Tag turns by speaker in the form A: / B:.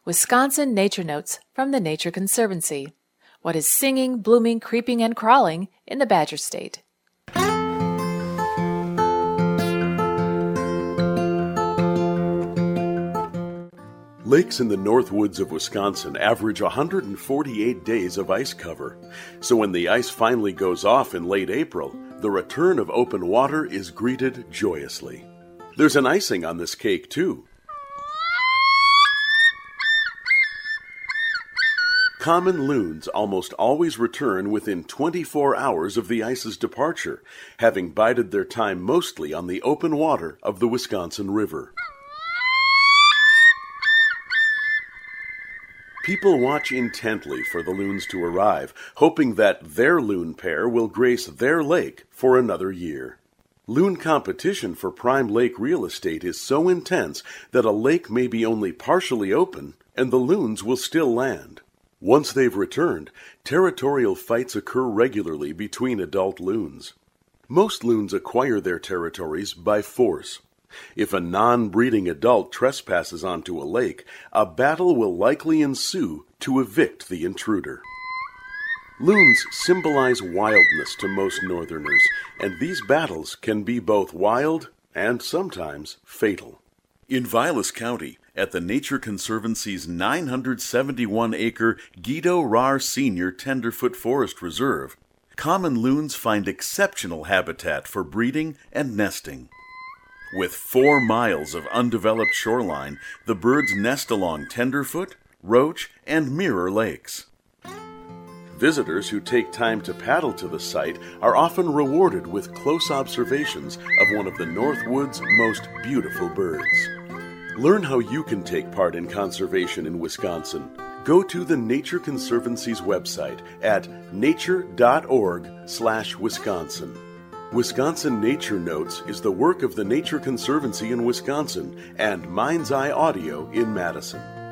A: Wisconsin Nature Notes from the Nature Conservancy. What is singing, blooming, creeping, and crawling in the Badger State?
B: Lakes in the North Woods of Wisconsin average 148 days of ice cover. So when the ice finally goes off in late April, the return of open water is greeted joyously. There's an icing on this cake, too. Common loons almost always return within 24 hours of the ice's departure, having bided their time mostly on the open water of the Wisconsin River. People watch intently for the loons to arrive, hoping that their loon pair will grace their lake for another year. Loon competition for prime lake real estate is so intense that a lake may be only partially open and the loons will still land. Once they've returned, territorial fights occur regularly between adult loons. Most loons acquire their territories by force. If a non-breeding adult trespasses onto a lake, a battle will likely ensue to evict the intruder. Loons symbolize wildness to most northerners, and these battles can be both wild and sometimes fatal. In Vilas County, at the Nature Conservancy's 971-acre Guido Rahr Sr. Tenderfoot Forest Reserve, common loons find exceptional habitat for breeding and nesting. With 4 miles of undeveloped shoreline, the birds nest along Tenderfoot, Roach, and Mirror lakes. Visitors who take time to paddle to the site are often rewarded with close observations of one of the Northwoods' most beautiful birds. Learn how you can take part in conservation in Wisconsin. Go to the Nature Conservancy's website at nature.org/Wisconsin. Wisconsin Nature Notes is the work of the Nature Conservancy in Wisconsin and Mind's Eye Audio in Madison.